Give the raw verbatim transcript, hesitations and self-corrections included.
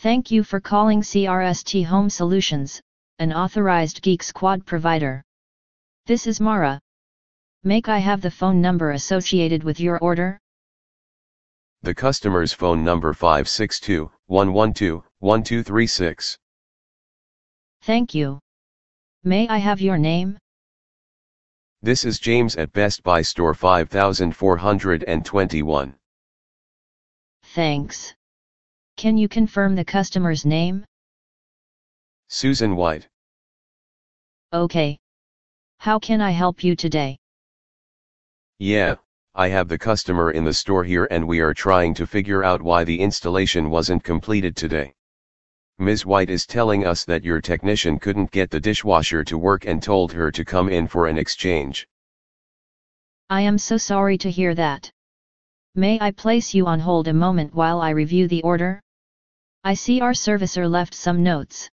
Thank you for calling C R S T Home Solutions, an authorized Geek Squad provider. This is Mara. May I have the phone number associated with your order? The customer's phone number five six two, one one two, one two three six. Thank you. May I have your name? This is James at Best Buy Store five thousand four hundred twenty-one. Thanks. Can you confirm the customer's name? Susan White. Okay. How can I help you today? Yeah, I have the customer in the store here and we are trying to figure out why the installation wasn't completed today. Miz White is telling us that your technician couldn't get the dishwasher to work and told her to come in for an exchange. I am so sorry to hear that. May I place you on hold a moment while I review the order? I see our servicer left some notes.